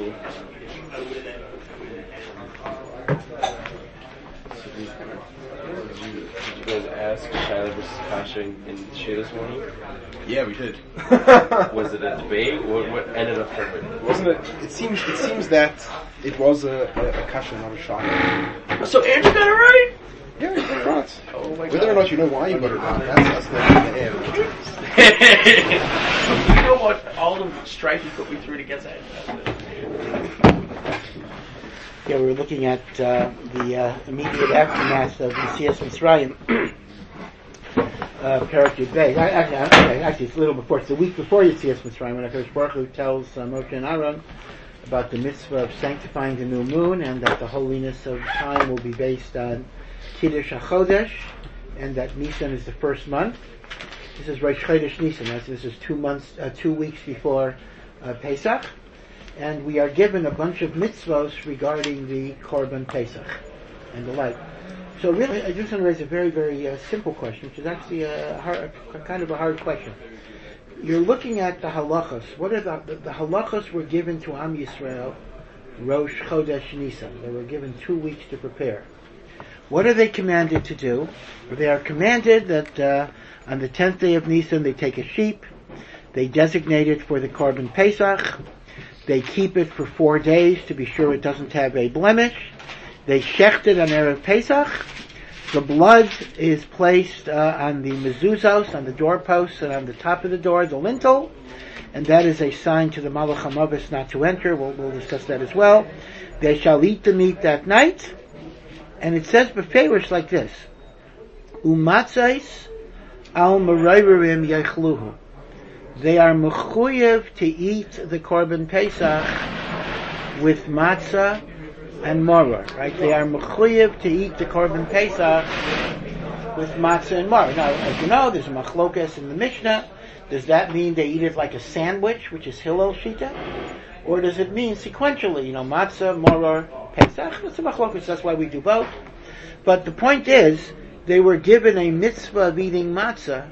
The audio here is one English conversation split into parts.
Shmini. Did you guys ask Tyler versus Kasha in Shia this morning? Yeah, we did. Was it a debate? What ended up happening? Wasn't it? It seems that it was a kasha, not a shot. So Andrew got it right? Yeah, you got it right. Oh my God. Whether or not you know why you got it right, that's the end. You know what? All the strife you put me through to get that. Yeah, we were looking at the immediate aftermath of Yetzias Mitzrayim, Perek Yud Beis. Actually, it's a little before. It's the week before Yetzias Mitzrayim, when HaKadosh Baruch Hu tells Moshe and Aaron about the mitzvah of sanctifying the new moon, and that the holiness of time will be based on Kiddush HaChodesh, and that Nisan is the first month. This is Rosh Chodesh Nisan. This is 2 weeks before Pesach. And we are given a bunch of mitzvos regarding the Korban Pesach and the like. So really, I just want to raise a very, very simple question, which is actually kind of a hard question. You're looking at the halachos. What are the halachos were given to Am Yisrael, Rosh Chodesh Nisan. They were given 2 weeks to prepare. What are they commanded to do? They are commanded that on the 10th day of Nisan they take a sheep, they designate it for the Korban Pesach, they keep it for 4 days to be sure it doesn't have a blemish. They shecht it on Erev Pesach. The blood is placed on the mezuzos, on the doorposts, and on the top of the door, the lintel. And that is a sign to the Malach HaMavis not to enter. We'll discuss that as well. They shall eat the meat that night. And it says beferish like this. Umatzais al marayrim yechluhu. They are mechuyev to eat the Korban Pesach with matzah and maror, right? They are mechuyev to eat the Korban Pesach with matzah and maror. Now, as you know, there's a machlokas in the Mishnah. Does that mean they eat it like a sandwich, which is Hillel Shita? Or does it mean sequentially, matzah, maror, Pesach? It's a machlokas, that's why we do both. But the point is, they were given a mitzvah of eating matzah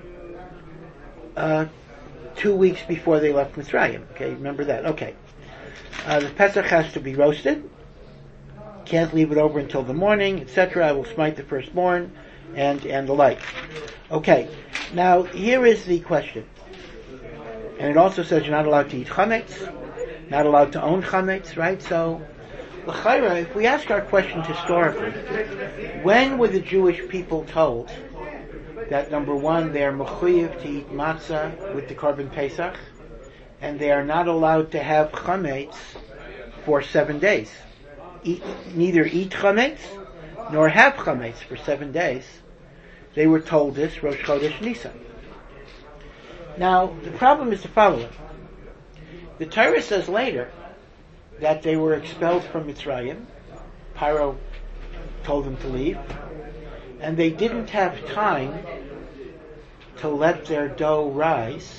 2 weeks before they left Mitzrayim. Okay, remember that. Okay. The Pesach has to be roasted. Can't leave it over until the morning, etc. I will smite the firstborn, and the like. Okay. Now, here is the question. And it also says you're not allowed to eat chametz, not allowed to own chametz, right? So, l'chayra, if we ask our question historically, when were the Jewish people told that number one, they are mechuyev to eat matzah with the Korban Pesach, and they are not allowed to have chametz for 7 days. Neither eat chametz nor have chametz for 7 days. They were told this Rosh Chodesh Nisan. Now, the problem is the following. The Torah says later that they were expelled from Mitzrayim. Paro told them to leave. And they didn't have time to let their dough rise.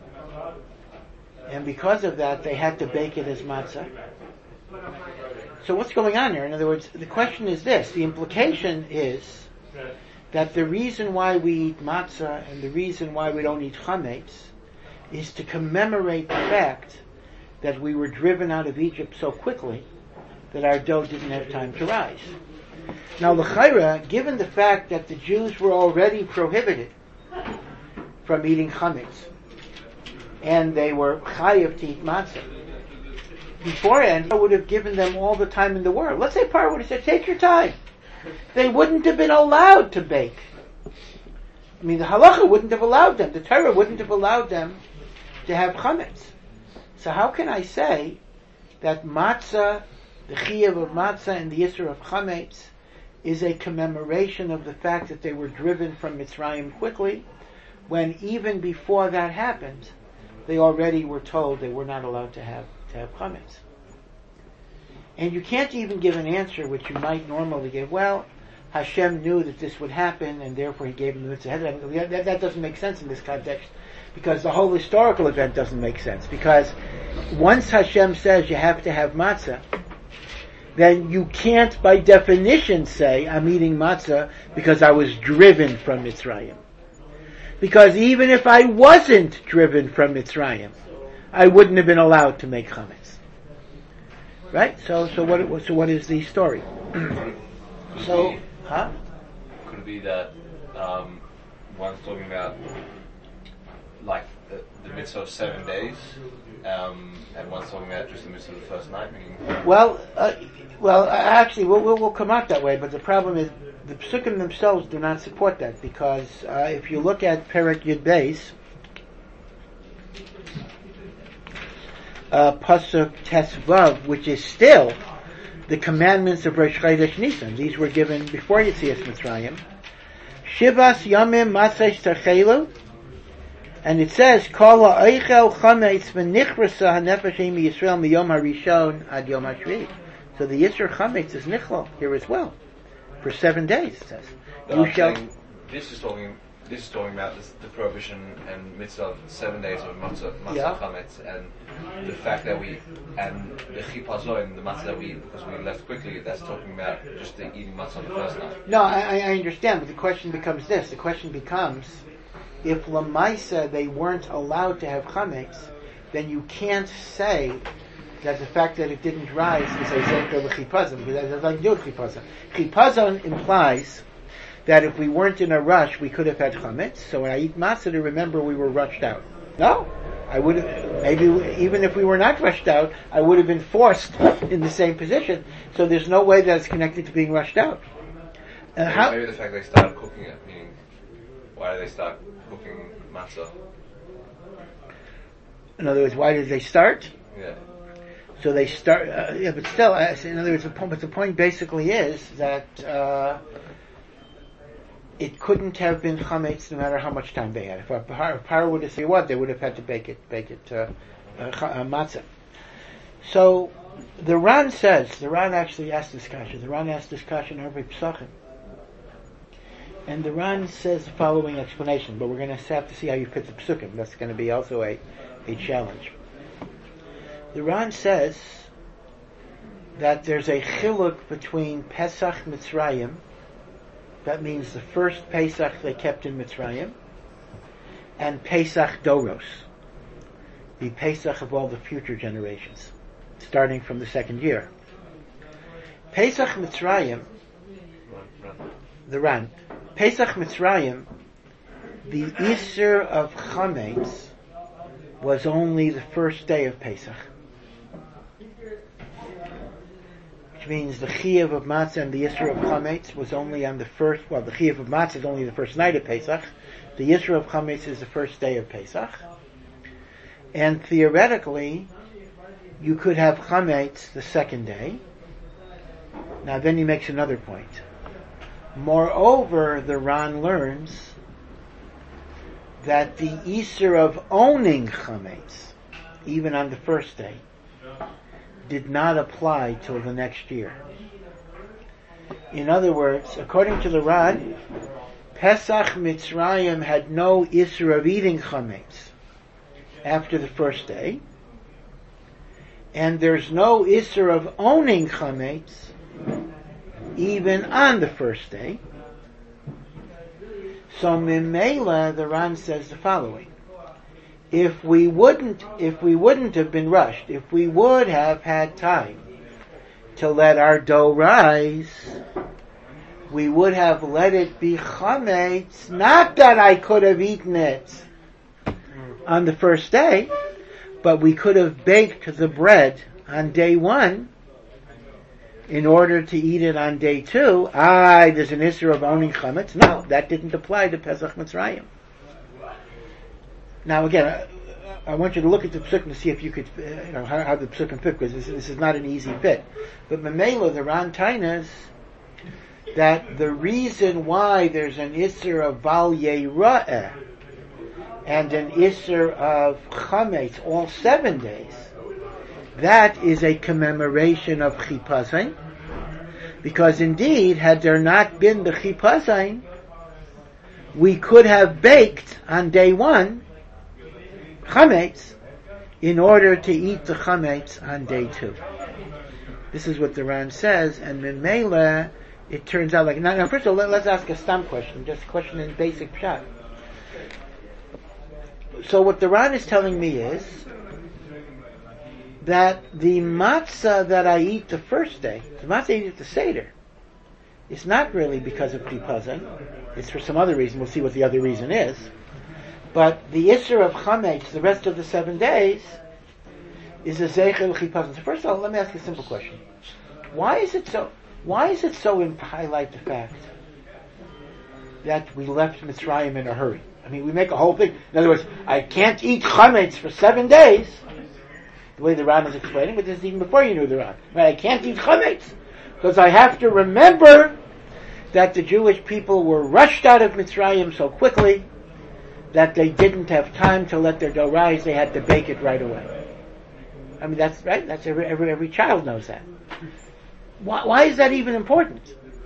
And because of that, they had to bake it as matzah. So what's going on here? In other words, the question is this. The implication is that the reason why we eat matzah and the reason why we don't eat chametz is to commemorate the fact that we were driven out of Egypt so quickly that our dough didn't have time to rise. Now, l'chayra, given the fact that the Jews were already prohibited from eating chametz, and they were chayav to eat matzah, beforehand, I would have given them all the time in the world. Let's say Paro would have said, take your time. They wouldn't have been allowed to bake. I mean, the halacha wouldn't have allowed them. The Torah wouldn't have allowed them to have chametz. So how can I say that matzah, the chiyuv of matzah and the yisur of chametz, is a commemoration of the fact that they were driven from Mitzrayim quickly, when even before that happened, they already were told they were not allowed to have chametz. And you can't even give an answer which you might normally give. Well, Hashem knew that this would happen, and therefore He gave them the mitzvah. That doesn't make sense in this context, because the whole historical event doesn't make sense. Because once Hashem says you have to have matzah, then you can't, by definition, say I'm eating matzah because I was driven from Mitzrayim. Because even if I wasn't driven from Mitzrayim, I wouldn't have been allowed to make chametz. Right? So what is the story? So, huh? Could it be that one's talking about like the mitzvah of 7 days, and one's talking about just the mitzvah of the first night? Meaning, Actually, we'll come out that way. But the problem is the psukim themselves do not support that, because if you look at Perek Yud Beis, Pasuk Tesvav, which is still the commandments of Rosh Chodesh Nisan. These were given before Yetzias Mitzrayim. Shivas Yamim Masesh Tachelu, and it says, Kol ha'oichel chametz v'nichrasa ha'nefesh Yisrael miyom harishon ad yom hashvi'i. So the Yisr chametz is nichlal here as well for 7 days. It says, this is talking about the prohibition and mitzvah of 7 days of matzah chametz, and the fact that and the chipazon, the matzah that we eat because we left quickly, that's talking about just the eating matzah on the first night. No, I understand, but the question becomes this. The question becomes, if Lamaisa they weren't allowed to have chametz, then you can't say that the fact that it didn't rise is a zeker l'chipazon, because that has nothing to do with chipazon. Chipazon implies that if we weren't in a rush, we could have had chametz. So when I eat matzah, to remember we were rushed out. No, I would have, maybe even if we were not rushed out, I would have been forced in the same position. So there's no way that it's connected to being rushed out. Maybe the fact they started cooking it, meaning why did they start cooking matzah? In other words, why did they start? Yeah. So they start, but still, in other words, the point basically is that it couldn't have been chametz no matter how much time they had. If a par would have said what, they would have had to bake it matzah. So the Ran actually asked this question. The Ran asked this question over Pesachim. And the Ran says the following explanation, but we're going to have to see how you fit the Pesukim. That's going to be also a challenge. The Ran says that there's a chiluk between Pesach Mitzrayim, that means the first Pesach they kept in Mitzrayim, and Pesach Doros, the Pesach of all the future generations, starting from the second year. Pesach Mitzrayim, the Ran, Pesach Mitzrayim, the Isser of Chametz was only the first day of Pesach, which means the Chiyuv of Matzah and the Yisro of Chametz was only on the first, the Chiyuv of Matzah is only the first night of Pesach, the Yisro of Chametz is the first day of Pesach, and theoretically, you could have Chametz the second day. Now then he makes another point. Moreover, the Ran learns that the Isser of owning Chametz, even on the first day, did not apply till the next year. In other words, according to the Ran, Pesach Mitzrayim had no Isser of eating Chametz after the first day, and there's no Isser of owning Chametz even on the first day. So Mimela, the Ran says the following: if we wouldn't have been rushed, if we would have had time to let our dough rise, we would have let it be chametz, not that I could have eaten it on the first day, but we could have baked the bread on day one in order to eat it on day two. There's an issue of owning chametz. No, that didn't apply to Pesach Mitzrayim. Now again, I want you to look at the Pesukim to see if you could, how the Pesukim fit, because this is not an easy fit. But Memela, the Ran Tainas, that the reason why there's an Isser of Val Yera'eh and an Isser of Chametz all 7 days, that is a commemoration of Chipazon, because indeed, had there not been the Chipazon, we could have baked on day one Chametz in order to eat the Chametz on day two. This is what the Ran says, and Memela, it turns out like, now first of all, let's ask a stam question, just a question in basic pshat. So what the Ran is telling me is that the matzah that I eat the first day, the matzah I eat at the Seder, is not really because of Chipazon. It's for some other reason. We'll see what the other reason is. But the Isser of Chametz, the rest of the 7 days, is a Zeicher Chipazon. So first of all, let me ask you a simple question. Why is it so to highlight the fact that we left Mitzrayim in a hurry? I mean, we make a whole thing. In other words, I can't eat Chametz for 7 days, the way the Ran is explaining, but this is even before you knew the Ran. Right? I can't eat Chametz because I have to remember that the Jewish people were rushed out of Mitzrayim so quickly that they didn't have time to let their dough rise. They had to bake it right away. I mean, that's right. That's every child knows that. Why is that even important?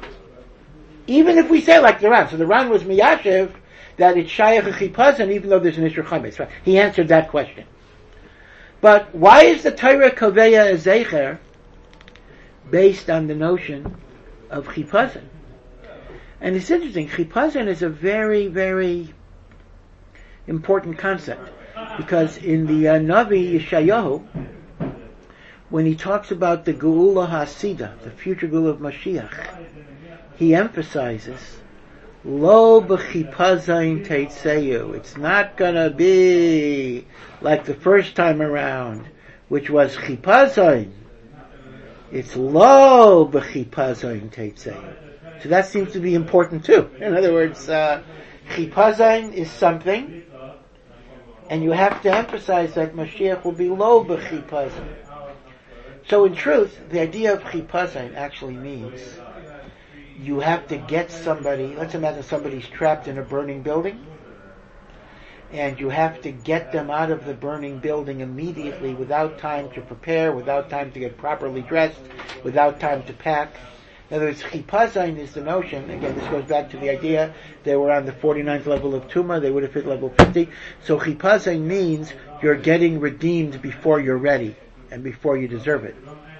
Even if we say like the Ran, so the Ran was miyashiv that it's shayach chipazon, even though there's an Isser Chametz. Right? He answered that question. But why is the Torah koveya a zeicher based on the notion of chipazon? And it's interesting. Chipazon is a very, very important concept because in the Navi Yeshayahu, when he talks about the Geula Hasida, the future Geula of Mashiach, he emphasizes Lo b'chipazon teitzeyu. It's not gonna be like the first time around, which was chipazon. It's lo b'chipazon teitzeyu. So that seems to be important too. In other words, chipazon is something, and you have to emphasize that Mashiach will be lo b'chipazon. So in truth, the idea of chipazon actually means you have to get somebody, let's imagine somebody's trapped in a burning building, and you have to get them out of the burning building immediately without time to prepare, without time to get properly dressed, without time to pack. In other words, chipazon is the notion, again this goes back to the idea, they were on the 49th level of Tumah, they would have hit level 50, so chipazon means you're getting redeemed before you're ready, and before you deserve it.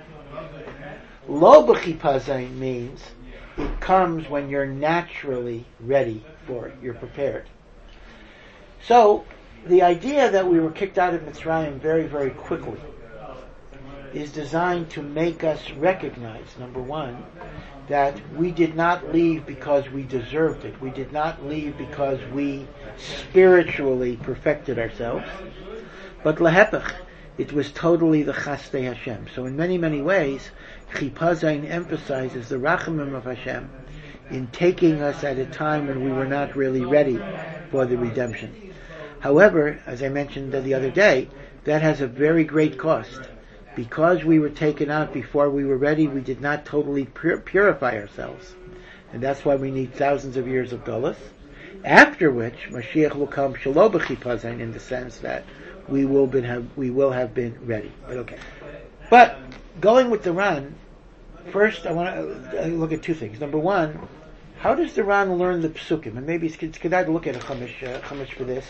Lo b'chipazon means it comes when you're naturally ready for it, you're prepared. So, the idea that we were kicked out of Mitzrayim very, very quickly is designed to make us recognize, number one, that we did not leave because we deserved it. We did not leave because we spiritually perfected ourselves, but lahepech, it was totally the Chastei Hashem. So in many, many ways, Chipazon emphasizes the Rachamim of Hashem in taking us at a time when we were not really ready for the redemption. However, as I mentioned the other day, that has a very great cost. Because we were taken out before we were ready, we did not totally purify ourselves. And that's why we need thousands of years of Golus. After which, Mashiach will come shelo b'chipazon, in the sense that we will have been ready. But okay. But going with the Ran, first I want to look at two things. Number one, how does the Ran learn the psukim? And maybe it's good to look at a chumash for this.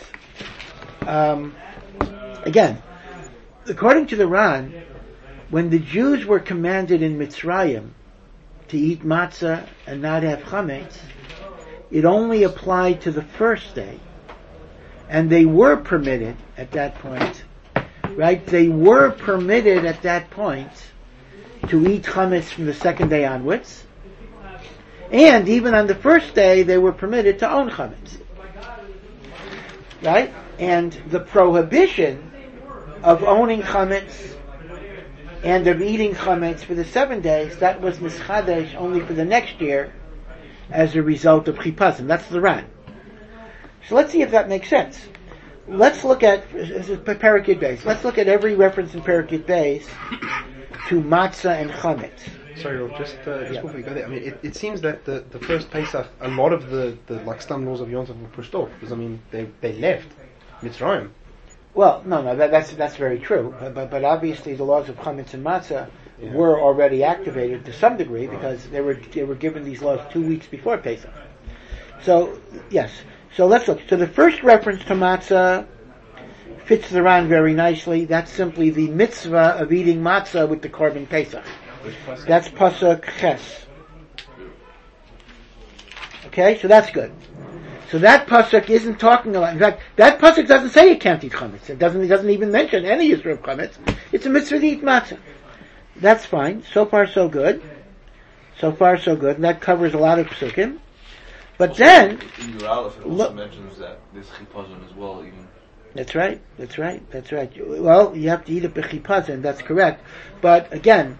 Again, according to the Ran, when the Jews were commanded in Mitzrayim to eat matzah and not have chametz, it only applied to the first day. And they were permitted at that point, right? They were permitted at that point to eat chametz from the second day onwards. And even on the first day, they were permitted to own chametz. Right? And the prohibition of owning chametz and of eating chametz for the 7 days, that was mischadesh only for the next year as a result of chipazon. That's the Ran. So let's see if that makes sense. Let's look at Perek Yud Beis. Let's look at every reference in Perek Yud Beis to matzah and chametz. Sorry, Rob, just before we go there, I mean, it seems that the first Pesach, a lot of the like stam laws of Yom Tov were pushed off, because I mean they left Mitzrayim. Well, no, that's very true. But obviously the laws of chametz and matzah were already activated to some degree, because they were given these laws 2 weeks before Pesach. So yes. So let's look. So the first reference to matzah fits the Ran very nicely. That's simply the mitzvah of eating matzah with the korban Pesach. That's pasuk ches. Okay, so that's good. So that pasuk isn't talking about. In fact, that pasuk doesn't say you can't eat chametz. It doesn't even mention any Yisra of chametz. It's a mitzvah to eat matzah. That's fine. So far, so good. So far, so good. And that covers a lot of psukim. But also, then, in your Aleph, it also mentions that this chipazon as well. Even that's right. Well, you have to eat it b'chipazon. That's correct. But again,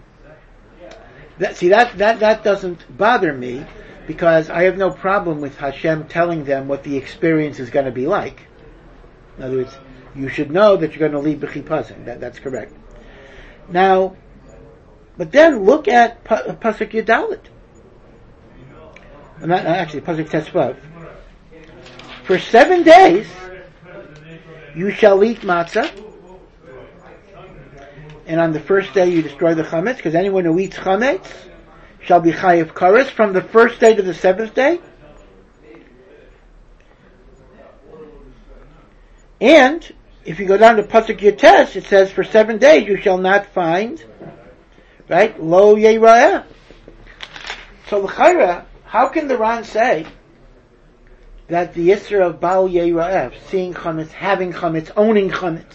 that doesn't bother me. Because I have no problem with Hashem telling them what the experience is going to be like. In other words, you should know that you're going to leave b'chipazon. That's correct. Now, but then look at Pasuk Yudalit. Actually, Pasuk Tesvav. For 7 days, you shall eat matzah. And on the first day you destroy the chametz, because anyone who eats chametz shall be chayiv kares from the first day to the 7th day. And if you go down to Pasuk Yates, it says, for 7 days you shall not find, right, lo yeira'eh. So l'chayra, how can the Ran say that the Yisra of Baal Yeira'eh, seeing chametz, having chametz, owning chametz,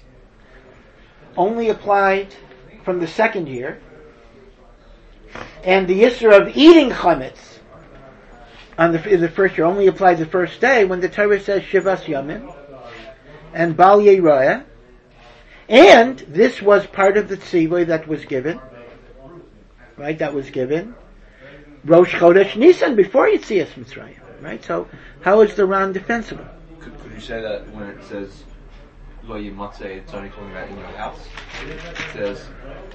only applied from the 2nd year, and the Yisra of eating chametz in the first year only applies the first day, when the Torah says Shivas Yamim and Bal Yeira'eh, and this was part of the tzivui that was given, right? That was given Rosh Chodesh Nisan before Yetzias Mitzrayim, right? So how is the Ran defensible? could you say that when it says Lo Yimatzeh, it's only talking about in your house? It says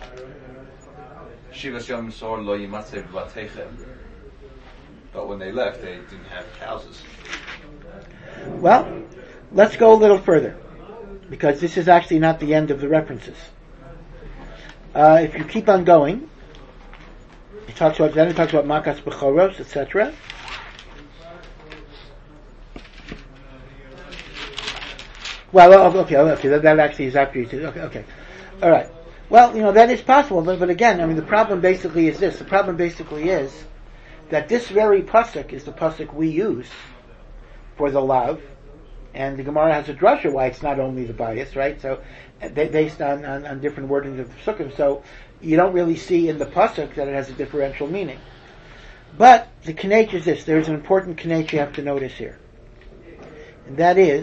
Shivas Yom Sor Lo Yimatzeh B'Vateichem. But when they left, they didn't have houses. Well, let's go a little further, because this is actually not the end of the references. If you keep on going, he talks about Makas Bechoros, etc. Well, okay, that actually is after you said, okay. Alright. Well, that is possible, but again, I mean, the problem basically is this. The problem basically is that this very pasuk is the pasuk we use for the lav, and the Gemara has a drasha why it's not only the bias, right? So, based on different wordings of the psukim, so you don't really see in the pasuk that it has a differential meaning. But the kinech is this. There's an important kinech you have to notice here, and that is,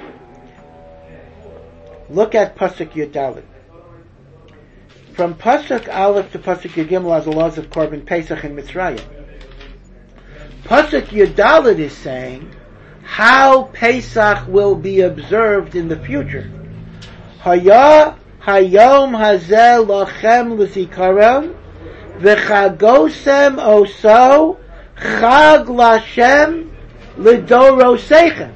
look at pasuk Yud Dalet. From pasuk Aleph to pasuk Yud Gimel are the laws of Korban Pesach and Mitzrayim. Pasuk Yud Dalet is saying how Pesach will be observed in the future. Haya hayom hazeh lachem l'zikaron v'chagosem oso chag lashem l'dorosechem.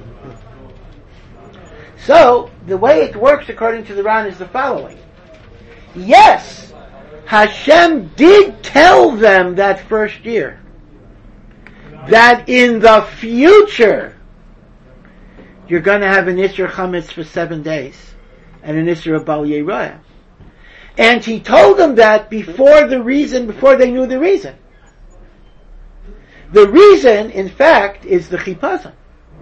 So, the way it works according to the Ran is the following. Yes, Hashem did tell them that first year that in the future you're going to have an Isser Chametz for 7 days and an Isser of Bal Yeira'eh. And he told them that before they knew the reason. The reason, in fact, is the Chipazon.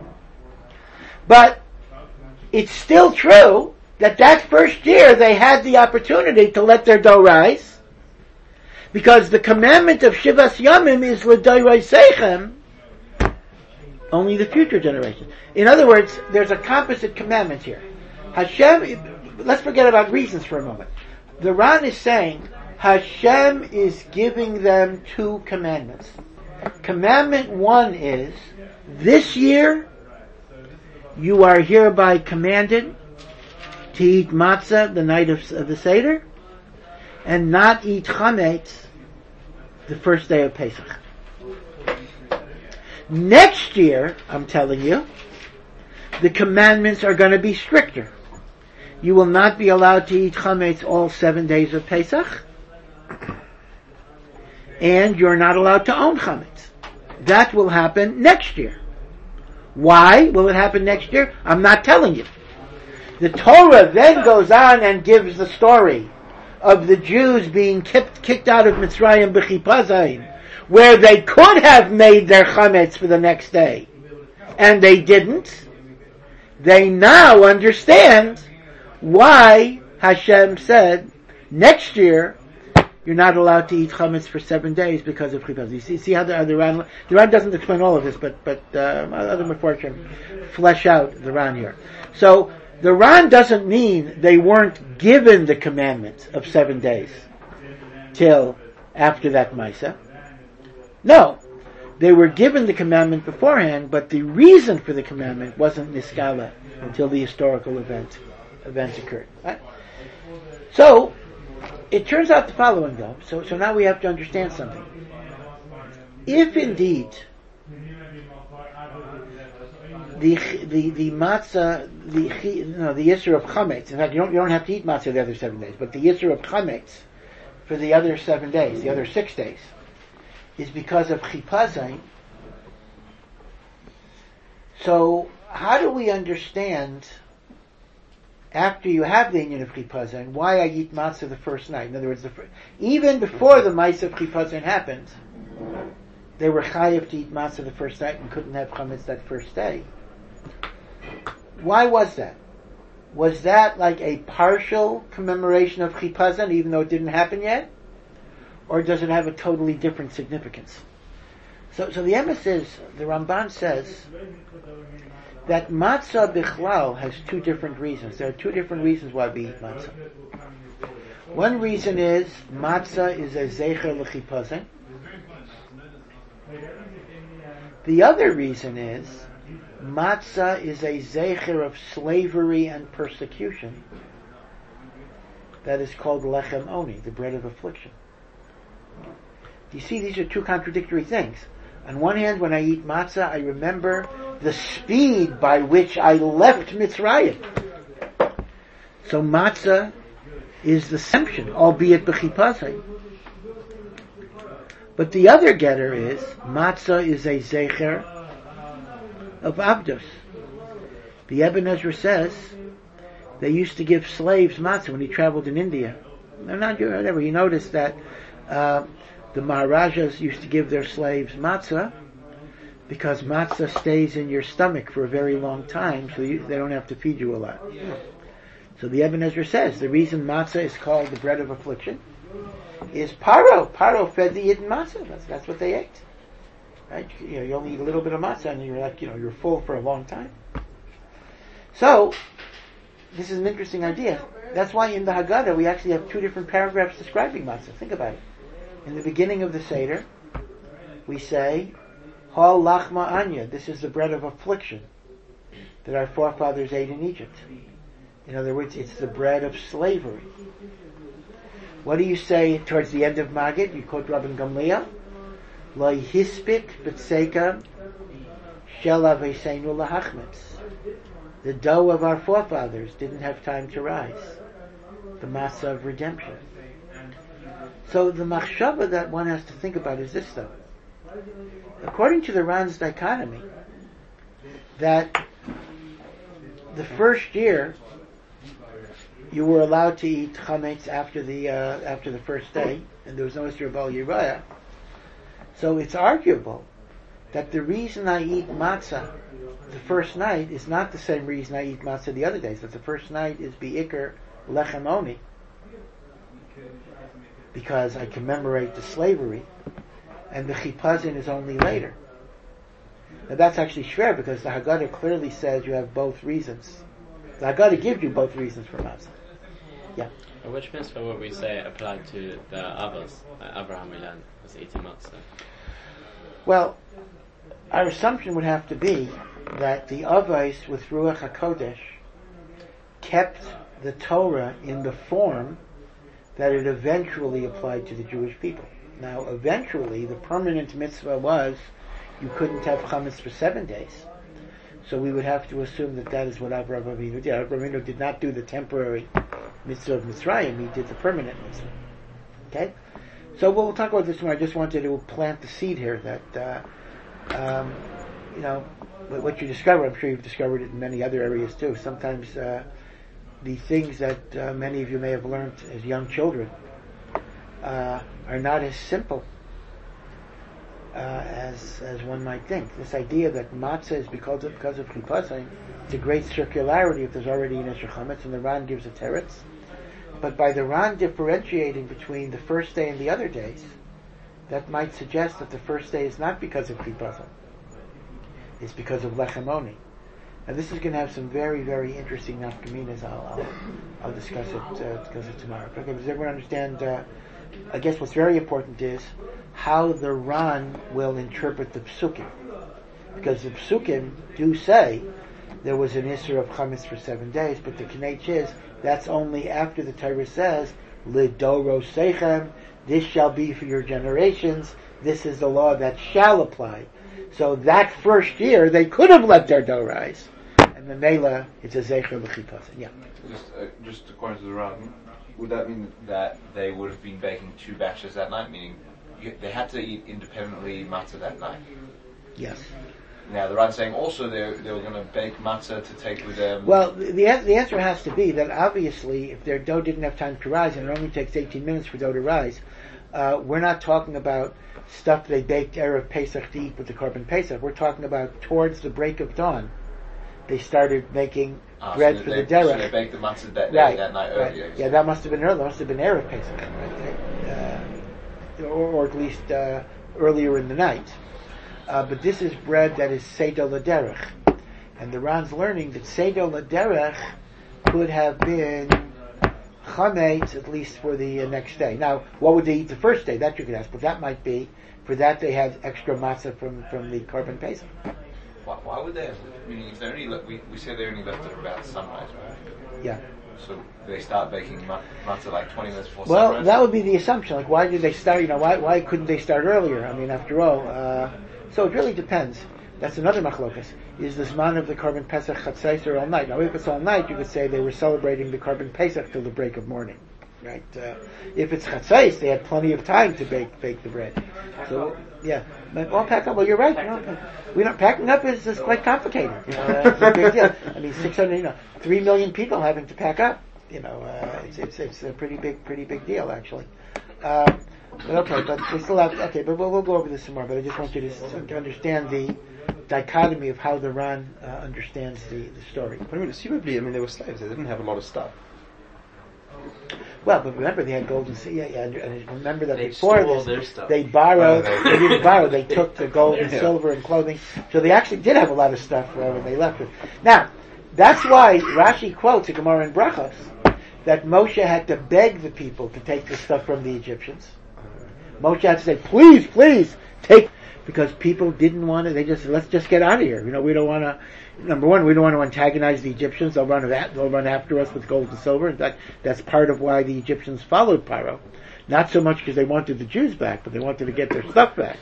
But it's still true that first year they had the opportunity to let their dough rise, because the commandment of Shivas Yamim is l'doirei seichem, only the future generation. In other words, there's a composite commandment here. Hashem, let's forget about reasons for a moment. The Ran is saying Hashem is giving them 2 commandments. Commandment 1 is, this year you are hereby commanded to eat matzah the night of the Seder, and not eat chametz the first day of Pesach. Next year, I'm telling you, the commandments are going to be stricter. You will not be allowed to eat chametz all 7 days of Pesach, and you're not allowed to own chametz. That will happen next year. Why will it happen next year? I'm not telling you. The Torah then goes on and gives the story of the Jews being kicked out of Mitzrayim b'chipazayim, where they could have made their chametz for the next day, and they didn't, they now understand why Hashem said, next year, you're not allowed to eat chametz for 7 days because of chipazon. You see how the Ran doesn't explain all of this, but other Mefarshim flesh out the Ran here. So, the Ran doesn't mean they weren't given the commandment of 7 days till after that Maisa. No. They were given the commandment beforehand, but the reason for the commandment wasn't niskala until the historical event occurred. Right? So, it turns out the following though. So now we have to understand something. If indeed the matzah, the Yisur of chametz. In fact, you don't have to eat matzah the other 7 days, but the Yisur of chametz for the other 7 days, the other 6 days, is because of chipazon. So, how do we understand, after you have the union of chipazon, why I eat matzah the first night? In other words, even before the mice of chipazon happened, they were chayav to eat matzah the first night and couldn't have chametz that first day. Why was that? Was that like a partial commemoration of chipazon, even though it didn't happen yet? Or does it have a totally different significance? So the emes is, the Ramban says, that matzah bichlal has 2 different reasons. There are 2 different reasons why we eat matzah. One reason is, matzah is a zecher l'chipazon. The other reason is, matzah is a zecher of slavery and persecution that is called lechem oni, the bread of affliction. You see, these are 2 contradictory things. On one hand, when I eat matzah, I remember the speed by which I left Mitzrayim. So matzah is the assumption, albeit b'chipazon. But the other getter is, matzah is a zecher of Abdus. The Ibn Ezra says they used to give slaves matzah when he traveled in India. Whatever. He noticed that the Maharajas used to give their slaves matzah because matzah stays in your stomach for a very long time, so they don't have to feed you a lot. So the Ibn Ezra says the reason matzah is called the bread of affliction is Paro. Paro fed the Yidden matzah. That's what they ate. Right? You only eat a little bit of matzah and you're like, you're full for a long time. So, this is an interesting idea. That's why in the Haggadah we actually have 2 different paragraphs describing matzah. Think about it. In the beginning of the Seder, we say, Hal lachma anya, this is the bread of affliction that our forefathers ate in Egypt. In other words, it's the bread of slavery. What do you say towards the end of Magid? You quote Rabban Gamliel, Lo hispik b'tseika shel aveseinu lahachmetz. The dough of our forefathers didn't have time to rise. The matzah of redemption. So the machshava that one has to think about is this though. According to the Ran's dichotomy, that the first year you were allowed to eat chametz after the first day, and there was no Isra Bal Yiraya. So it's arguable that the reason I eat matzah the first night is not the same reason I eat matzah the other days. That the first night is bi'ikr lechem oni, because I commemorate the slavery, and the chipazon is only later. Now that's actually shver, because the Haggadah clearly says you have both reasons. The Haggadah gives you both reasons for matzah. Yeah. Which mitzvah would we say applied to the Avos, like Abraham we learned was eating matzah? Well, our assumption would have to be that the Avos with Ruach HaKodesh kept the Torah in the form that it eventually applied to the Jewish people. Now, eventually, the permanent mitzvah was you couldn't have chametz for 7 days. So we would have to assume that is what Avraham Avinu did. Avraham Avinu did not do the temporary mitzvah of Mitzrayim, he did the permanent mitzvah. Okay? So we'll talk about this tomorrow. I just wanted to plant the seed here that, what you discover, I'm sure you've discovered it in many other areas too. Sometimes the things that many of you may have learned as young children are not as simple as one might think. This idea that matzah is because of Chipasai, it's a great circularity if there's already an Isser Chametz, and the Ran gives a teretz. But by the Ran differentiating between the first day and the other days, that might suggest that the first day is not because of Chipasai. It's because of Lechem. Now this is going to have some very, very interesting nafkaminas. I'll discuss it tomorrow. Okay, does everyone understand? I guess what's very important is how the Ran will interpret the Psukim, because the Psukim do say there was an Isser of Chametz for 7 days, but the Knech is that's only after the Torah says Lidoro Seichem, this shall be for your generations. This is the law that shall apply. So that first year they could have let their dough rise. And the Mela, it's a Zecher L'Chipasen. Yeah. Just according to the Ran, would that mean that they would have been baking 2 batches that night? Meaning they had to eat independently matzah that night? Yes. Now the Ran's saying also they were going to bake matzah to take with them. Well, the answer has to be that obviously if their dough didn't have time to rise, and it only takes 18 minutes for dough to rise, we're not talking about stuff they baked Erev Pesach to eat with the Korban Pesach. We're talking about towards the break of dawn, they started making bread for the derech. So they baked the matzah that night earlier. Right. Yeah, that must have been early. That must have been Erev Pesach, right? Or at least earlier in the night. But this is bread that is Seder L'derech. And the Ran's learning that Seder L'derech could have been Chametz, at least for the next day. Now, what would they eat the first day? That you could ask. But that might be, for that they have extra matzah from the Korban Pesach. Why would they have, meaning if they only we say they only left at about sunrise, right? Yeah. So they start baking matzah like 20 minutes before sunrise? Well, that would be the assumption. Like, why did they start, why couldn't they start earlier? I mean, after all, so it really depends. That's another machlokas. Is the Zman of the Korban Pesach Chatzais or all night? Now, if it's all night, you could say they were celebrating the Korban Pesach till the break of morning, right? If it's Chatzais, they had plenty of time to bake the bread. So, yeah. But all pack up. Well, you're right. Packing up is quite complicated. It's a big deal. I mean, 3 million people having to pack up. It's a pretty big deal, actually. But we still have. Okay, but we'll go over this some more. But I just want you to understand the dichotomy of how the Ran understands the story. But assumably, they were slaves. They didn't have a lot of stuff. Well, but remember they had gold and silver. And remember that they before stole this, their stuff. They borrowed. They didn't borrow. They took the gold and silver and clothing. So they actually did have a lot of stuff when they left it. Now, that's why Rashi quotes a Gemara in Brachos that Moshe had to beg the people to take the stuff from the Egyptians. Moshe had to say, please, take, because people didn't want to, let's just get out of here. We don't want to, number one, we don't want to antagonize the Egyptians. They'll run after us with gold and silver. In fact, that's part of why the Egyptians followed Paro. Not so much because they wanted the Jews back, but they wanted to get their stuff back.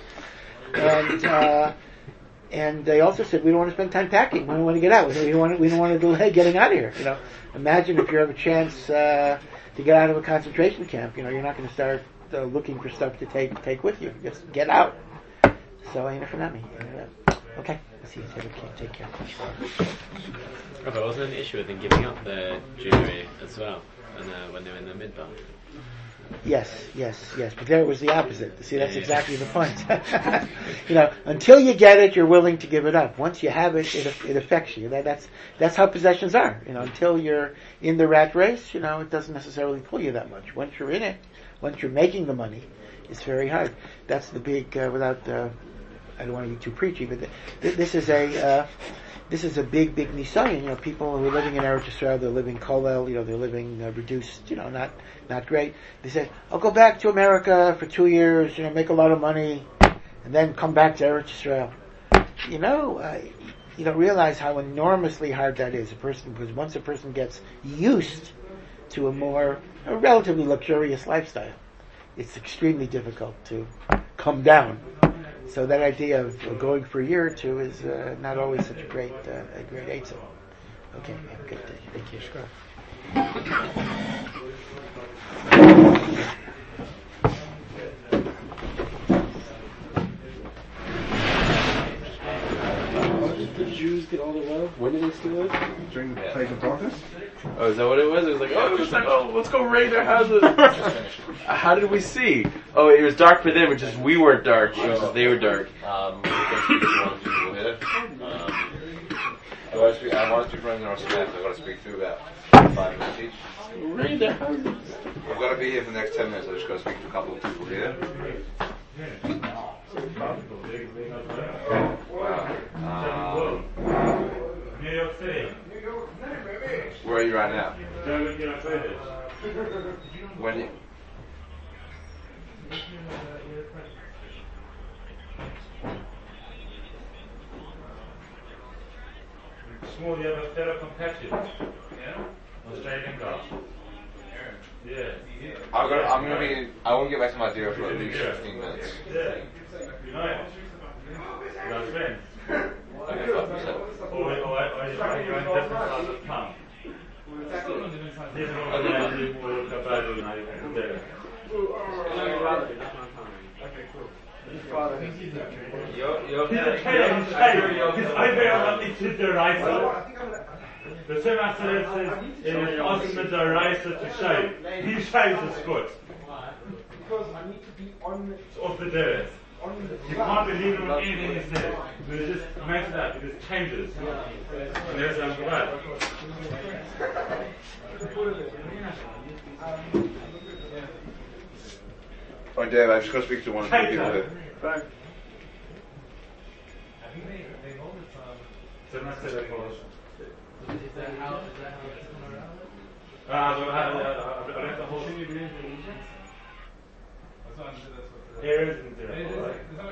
And they also said, we don't want to spend time packing. We don't want to get out. We don't want to delay getting out of here. Imagine if you have a chance to get out of a concentration camp. You're not going to start looking for stuff to take with you. Just get out. So, okay. Let's see. Take care. But wasn't an issue with them giving up their jewelry as well when they were in the midbar? Yes. But there it was the opposite. See, that's exactly the point. Until you get it, you're willing to give it up. Once you have it, it affects you. That's how possessions are. Until you're in the rat race, it doesn't necessarily pull you that much. Once you're in it, once you're making the money, it's very hard. That's the big, I don't want to be too preachy, but this is a big nisayon. People who are living in Eretz Yisrael, they're living kolel, they're living reduced, not great. They say, I'll go back to America for 2 years, make a lot of money, and then come back to Eretz Yisrael. You don't realize how enormously hard that is. Because once a person gets used to a relatively luxurious lifestyle, it's extremely difficult to come down. So that idea of going for a year or two is not always such a great answer. Okay, have a good day. Thank you. Sure. Did the Jews get all the wealth? When did they steal it? During the plague of darkness? Oh, is that what it was? It was like, let's go raid their houses. How did we see? Oh, it was dark for them, which is we weren't dark. It was just they were dark. I want to speak friends in our staff. I've got to speak to about 5 minutes each. I've got to be here for the next 10 minutes. I've just got to speak to a couple of people here. Wow. New York City. Where are you right now? When you... Small, you have a fellow compatriot. Yeah? Australian guy. Yeah. I'm gonna be. I won't get back to my dear for at least 15 minutes. Yeah. You know it. You got friends. Okay, fuck myself. Or you're going different sides of town. Different organization or Kabbalah, now you can do He's a deraisa. The Shema says it is awesome deraisa to shave. He shaves his foot. Because I need to be on It's off the derech. You can't believe him on anything he says. It just makes it up. It just changes. And there's right. Oh, Dave, I've just got to speak to one of the people here. Areas in there.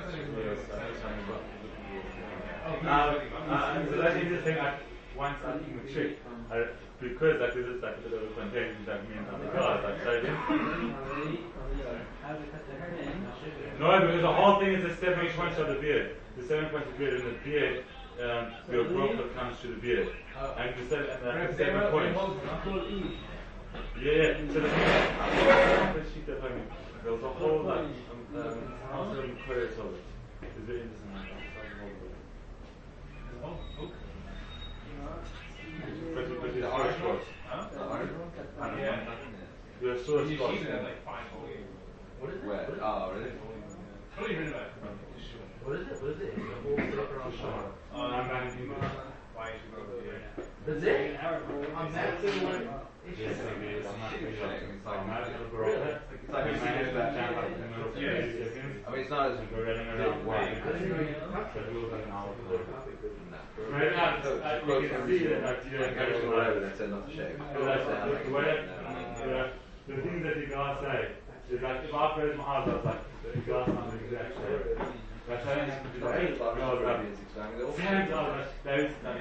So that's the interesting thing. Once I think the trick, because that is like a bit of a contagion that means I'm the God, I showed him. No, because the whole thing is the 7 points of the beard. The 7 points of the beard, and the beard, your growth comes to the beard. And the 7 points. Yeah, so the sheet of him, there was a whole like, also in Korea, so it's very interesting. But the orange spots. There are sore spots. Where? Oh, really? What are you reading about? What is it? What is it? It's the whole stuff around Shore. I'm not in English. Why you should go there? Does it? I'm not in one. Yes, it is. I'm not in a girl. It's like a man that channel in the middle of 30 seconds. I mean, it's not as We're running around wide. So it was like an hour. Right now, you can see that that said not to shave. The things that you guys say is like, if I close my eyes, I was like, you guys sound the exact same. That's how you have to do that. Sam does those stuff.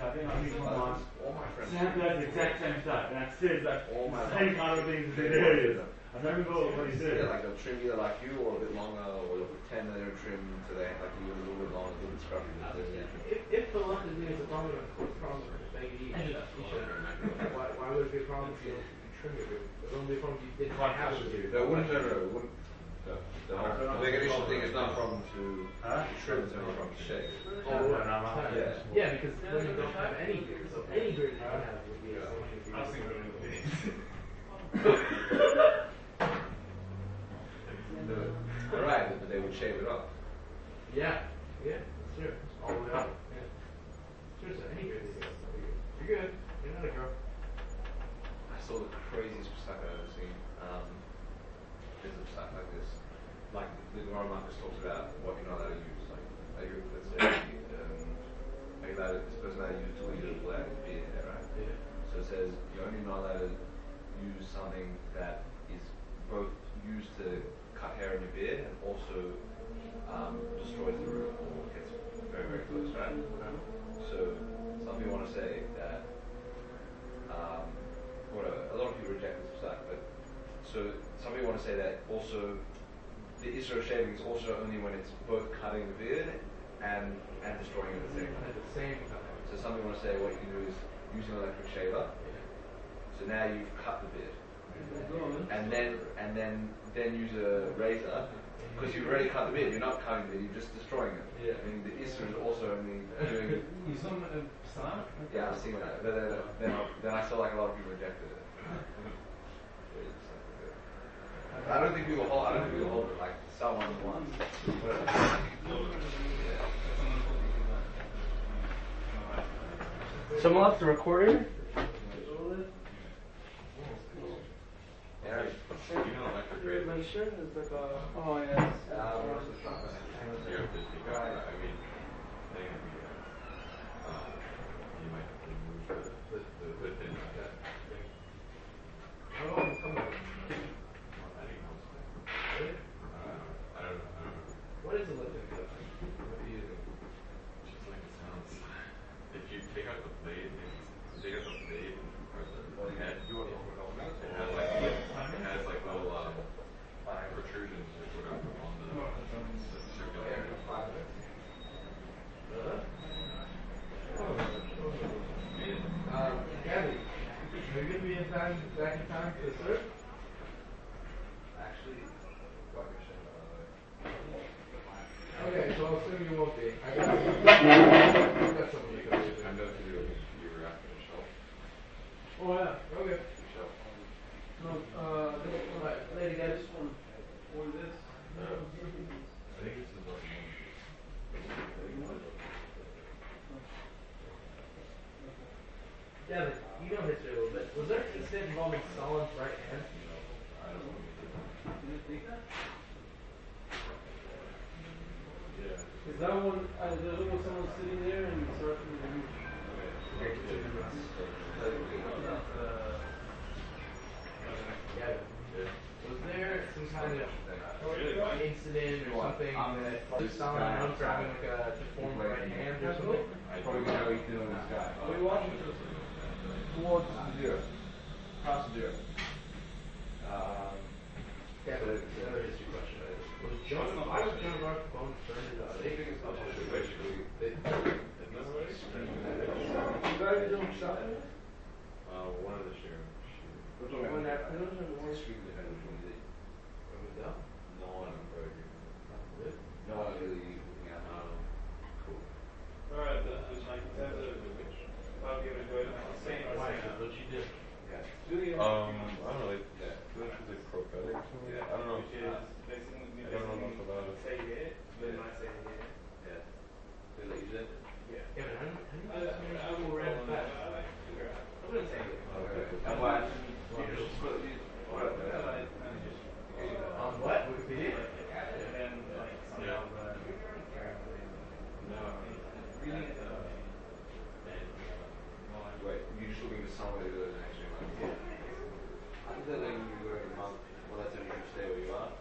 Sam does the exact same stuff. And it says like the same kind of things in areas. I remember what he said. Yeah, like they'll trim either like you or a bit longer, or they'll pretend that they're trimmed so they like you a little bit longer, a little bit scruffy. If the luck is a problem, what's the problem with it? Why would it be a problem if you trim it? It would only be a problem if you didn't have to do it. No, it wouldn't. The big initial thing is not from to trim, it's only from to shave. Yeah, because women don't have any beard, so any beard you can have would be a Right, but they would shave it off. Yeah, that's true. All the way up. Yeah. Sure, so any beard you can have. You're good. You're not a girl. I saw the craziest stuff I've ever seen. There's a stuff like this. Like the Gemara Marcus talks about what you're not allowed to use. Like let's say, are you allowed to, this person allowed to use to lead a flag and beard there, right? Yeah. So it says you're only not allowed to use something that is both used to cut hair in your beard and also destroys the root or gets very, very close, right? So some people want to say that whatever, a lot of people reject this stuff, but so some people want to say that also the Israel shaving is also only when it's both cutting the beard and destroying it at the same time. So some people want to say what you can do is use an electric shaver. So now you've cut the beard, and then use a razor because you've already cut the beard. You're not cutting the beard; you're just destroying it. Yeah. I mean, the Israel is also only doing. Yeah, I've seen that. Then I saw like a lot of people rejected it. I don't think people hold it like someone wants. Someone left the recording? Yeah. Oh, yes. What is a lifting cup? What are you using? Just like it sounds. If you take out the blade, or the head, it has like little protrusions or whatever on the circular area. Gabby, are you going to be back in time for the surf? Actually, Okay, so I'll assume you won't be. I got something you can do. I'm going to do you were after the shelf. Oh, yeah, okay. No, lady, I just want this. I think this is what Devin, you know history a little bit. Was there an incident involving Stalin's right hand? Is that one, there's almost someone sitting there and surfing and Was there some kind of incident or something that Stalin was grabbing like a deformed right hand or something? probably know what he's doing with this guy. What are you watching? Towards zero. Past zero. Yeah, but it's another history question. Was John, why was John Rock's bone turned into a They think it's basically You guys don't shop it? one of the share. One afternoon and one extremely dependent on the No one very good. no one really looking at cool. Alright, that's like in terms of how you enjoy it, like saying what you did. Yeah. I don't know, like, I feel like it's like prophetic or something. I don't know. which is basically I don't know enough about it. say it, but not say it. Yeah. They let you do it? Yeah, but I will run fast. I wouldn't say it. And why? You just put it, whatever. on what? Wikipedia? And then like some of the reading it Wait, you just looking for somewhere to go to the next room? Yeah. Other than letting you work a month, well, that's only you stay where you are.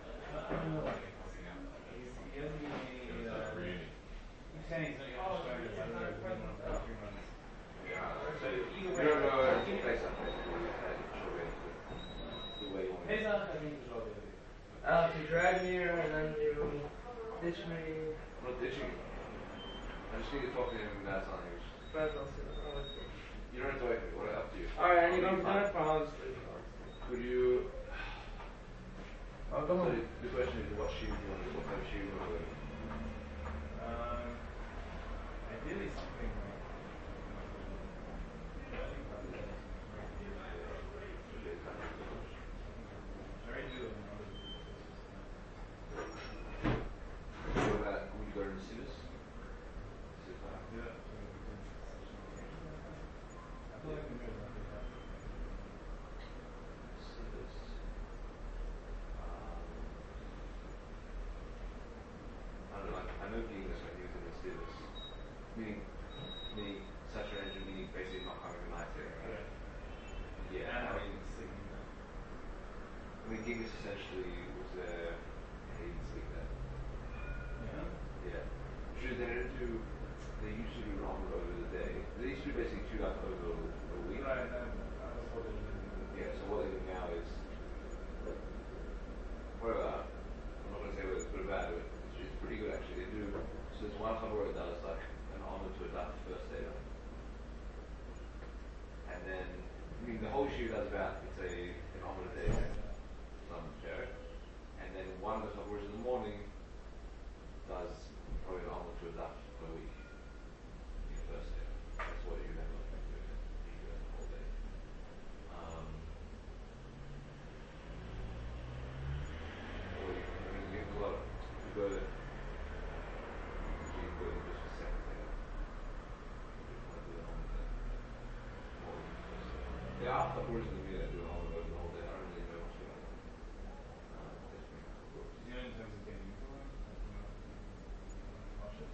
he hasn't given me he's saying he's going to start it, I don't know if he's going to 3 months. So you don't know the place up there. The way you want Hey, it. I mean, it's all good. You drag me here and then you ditch me. I'm not ditching you. I just need to talk to him about something. You don't have to wait for it. What up to you? Alright, and you don't have problems. Could you? So the question is, what shoes you want to? What kind of shoes you want to wear? Ideally something like very good. What about? Would you go to the Civis? Yeah. I feel like I'm good. Civis. I don't know. I know being this when he was in the Civis, meaning such an engine, meaning basically not coming to night there, right? Yeah. I mean, Gigas essentially was there. He didn't sleep there. Yeah. Yeah. Which is they used to do wrong over the day. They used to do basically 2 up over a week. Right, I was hoping to do. Yeah, so what they do now is, well, I'm not going to say whether it's good or bad, but it's pretty good actually. They do, so there's one time where it does like an omelet to a duck first day. And then, I mean, the whole shoe does about, it's an omelet a day, some share. And then one of the top in the morning does probably an omelet to a duck per week. First day. That's what you have to do the whole day. unfortunately me that do all the whole day. I don't really know what's going on. You know, in terms of getting into one, like, cautious.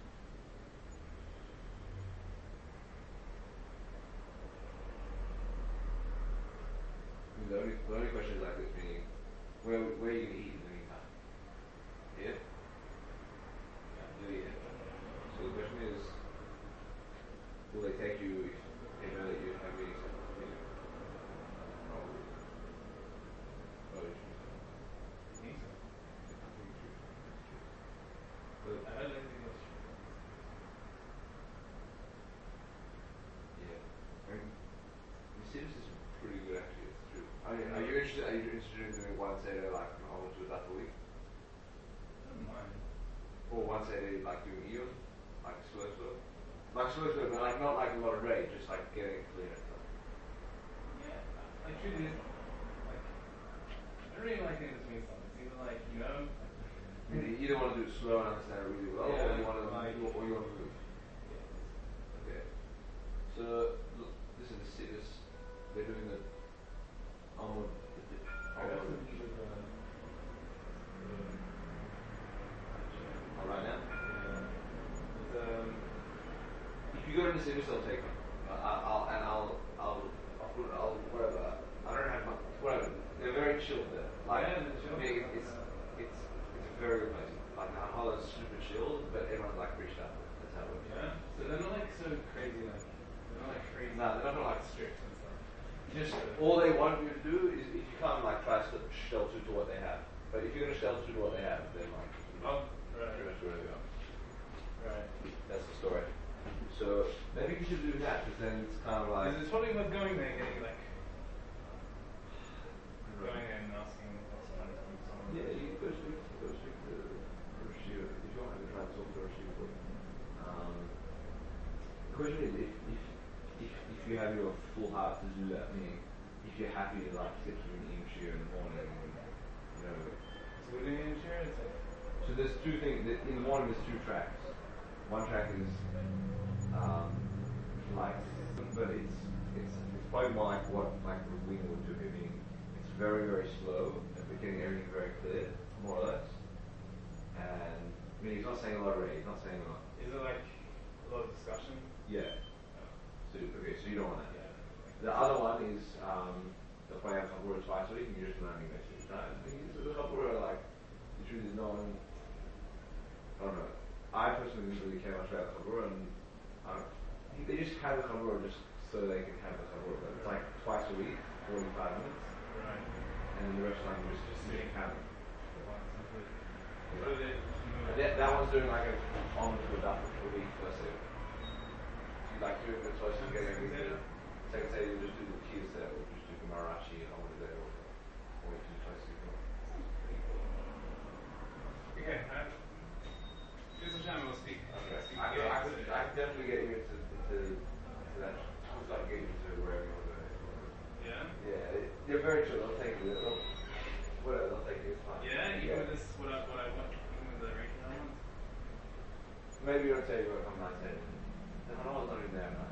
The only question is like this, meaning, where are you going to eat in the meantime? Here? Yeah. So the question is, will they take you if they know that you have meetings at the meeting? Probably. Probably true. I think so. I think true. But, I heard everything was true. yeah. I mean, the series is pretty good actually, it's true. I mean, are you interested in doing one Seder like almost with that a week? I don't mind. Or one Seder like doing Eon? Like slow? Like slow, but like not like a lot of rage, just like getting it clear and stuff. Yeah, I truly, like, I don't really like things that mean something. It's either like, you know, You either want to do it slow and understand it really well, Yeah, or you want to like- or you want to move. Okay. So look, this is the serious. They're doing the almost. Right now. If you go to the city, I'll take them. I'll whatever. I don't have much. Whatever. They're very chill there. Like, Yeah, they're chill. I mean, it's a very good place. Like, Holland's super chill, but everyone's like reached out. That's how it works. yeah. So they're not like so crazy, like, they're not like crazy. No, they're not like strict and stuff. Just all they want you to do is, if you can't like try to shelter to what they have. But if you're going to shelter to what they have, then like, right. pretty much where they go. Right. That's the story. So maybe you should do that, because then it's kind of like. Because it's probably worth going there and getting like going there and asking what's the money from someone. Yeah, you go speak to Rosh Hashiva. If you want, I can try and talk to Rosh Hashiva for you. The question is, if you have your full heart to do that, meaning if you're happy to like sit through an Im Shir in the morning, and, you know. So we're doing insurance. So there's two things. In the morning, there's two tracks. One track is like, but it's probably more like what like the wing would do. I mean, it's very very slow and we're getting everything very clear, more or less. And I mean, he's not saying a lot of rate. He's not saying a lot. Is it like a lot of discussion? Yeah. So okay, so you don't want that. Yeah. The other one is the play of Chabura twice a week, and you're just learning basically. No, the Chabura, like, the truth is no one. I don't know. I personally didn't really care much about the Chabura, and I think they just have the Chabura just so they can have the Chabura. But it's like twice a week, 45 minutes, Right. and then the rest of the time you're just sitting having. What are they? That one's doing like a on to a duck for a week, let's say. You like doing the choice of getting everything. Second say you just do the keys there, or just do the Marashi and all of that, or you do twice a week. Okay. Here's a time we'll speak. I could definitely get you into that. Like get you into wherever you want to go. Yeah. Yeah, they're very chill. They'll take you. Whatever, they'll take you. It's fine. Yeah. Even with this, what I want, even with the ranking I want. Maybe you'll tell you what I'm not saying. No, I'm not even there, man.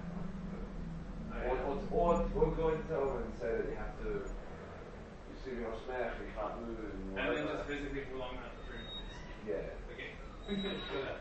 Or go and tell them and say that you have to. You see me on smash, you can't move, and then just physically prolong that for 3 months. Yeah. Okay. Go that.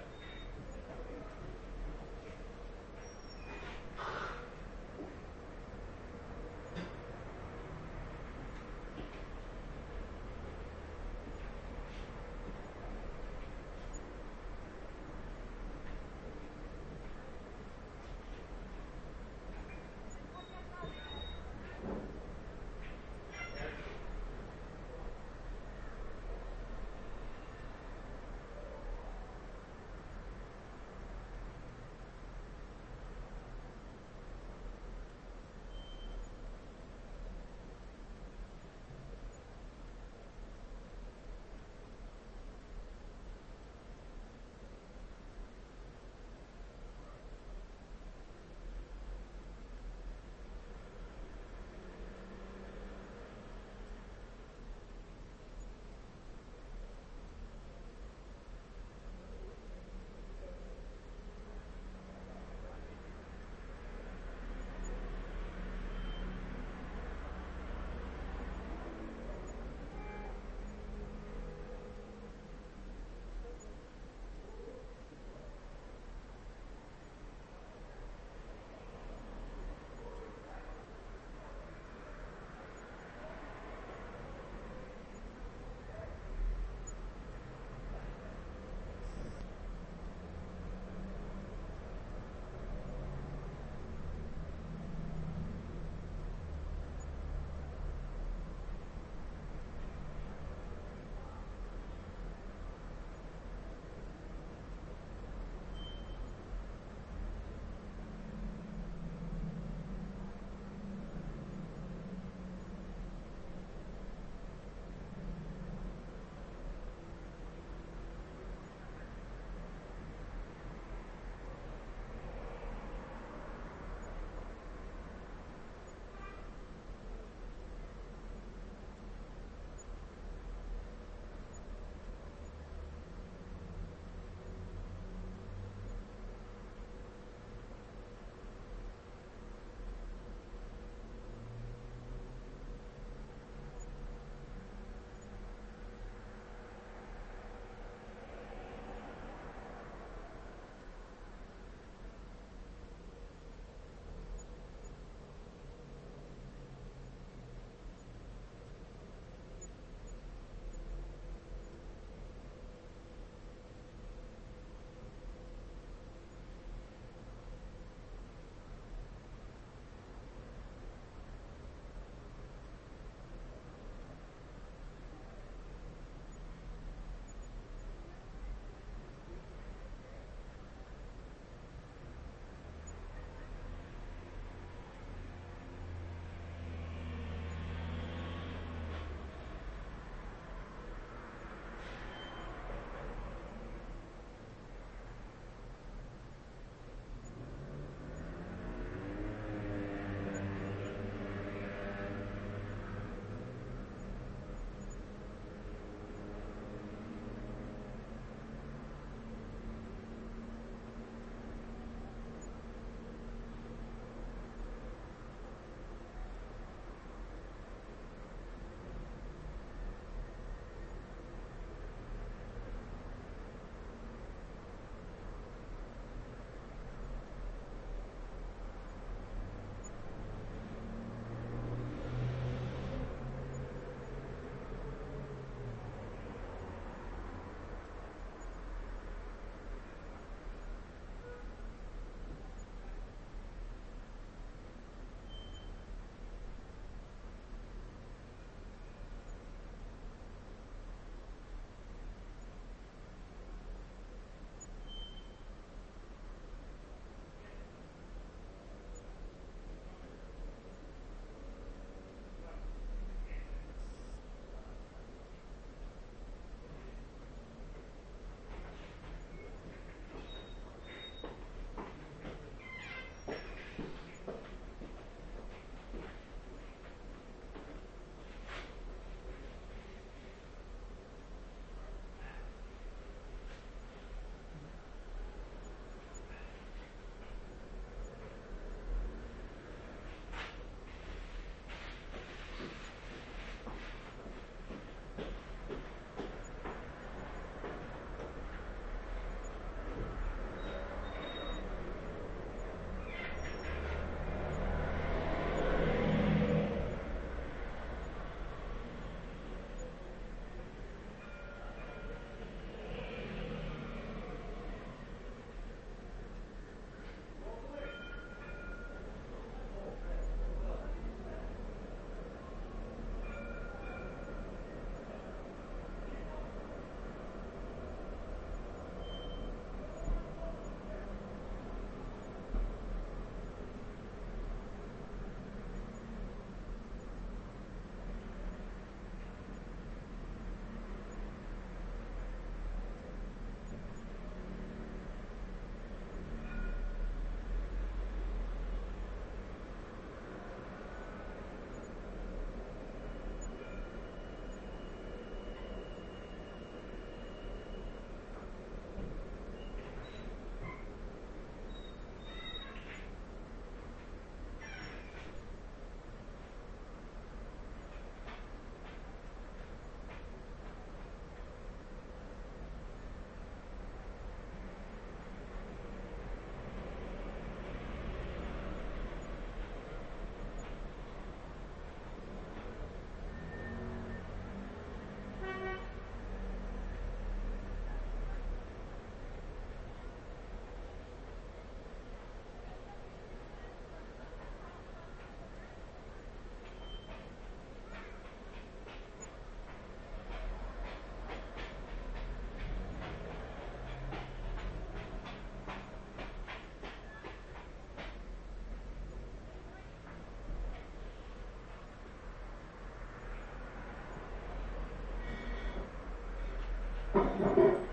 Thank you.